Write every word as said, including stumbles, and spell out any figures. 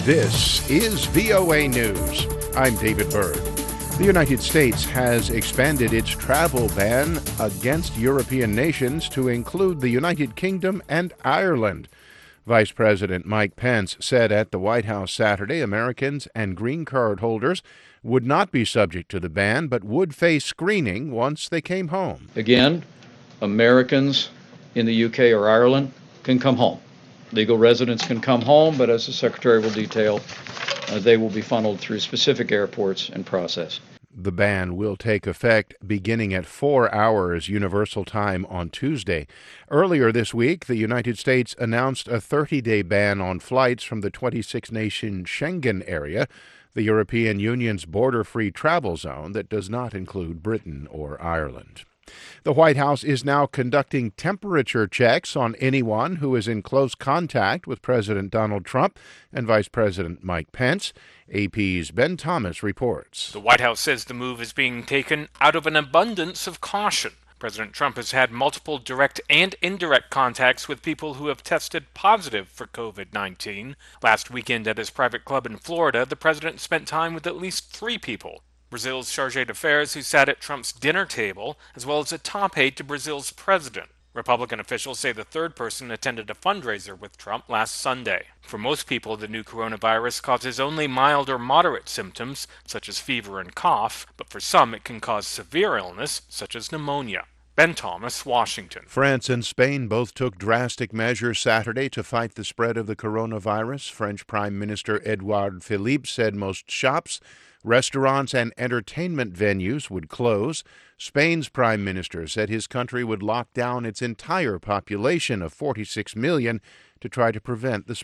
This is V O A News. I'm David Byrd. The United States has expanded its travel ban against European nations to include the United Kingdom and Ireland. Vice President Mike Pence said at the White House Saturday Americans and green card holders would not be subject to the ban, but would face screening once they came home. Again, Americans in the U K or Ireland can come home. Legal residents can come home, but as the Secretary will detail, uh, they will be funneled through specific airports and processed. The ban will take effect beginning at four hours Universal Time on Tuesday. Earlier this week, the United States announced a thirty-day ban on flights from the twenty-six nation Schengen area, the European Union's border-free travel zone that does not include Britain or Ireland. The White House is now conducting temperature checks on anyone who is in close contact with President Donald Trump and Vice President Mike Pence. A P's Ben Thomas reports. The White House says the move is being taken out of an abundance of caution. President Trump has had multiple direct and indirect contacts with people who have tested positive for covid nineteen. Last weekend at his private club in Florida, the president spent time with at least three people. Brazil's chargé d'affaires who sat at Trump's dinner table, as well as a top aide to Brazil's president. Republican officials say the third person attended a fundraiser with Trump last Sunday. For most people, the new coronavirus causes only mild or moderate symptoms, such as fever and cough, but for some it can cause severe illness, such as pneumonia. Ben Thomas, Washington. France and Spain both took drastic measures Saturday to fight the spread of the coronavirus. French Prime Minister Edouard Philippe said most shops, restaurants, and entertainment venues would close. Spain's prime minister said his country would lock down its entire population of forty-six million to try to prevent the spread.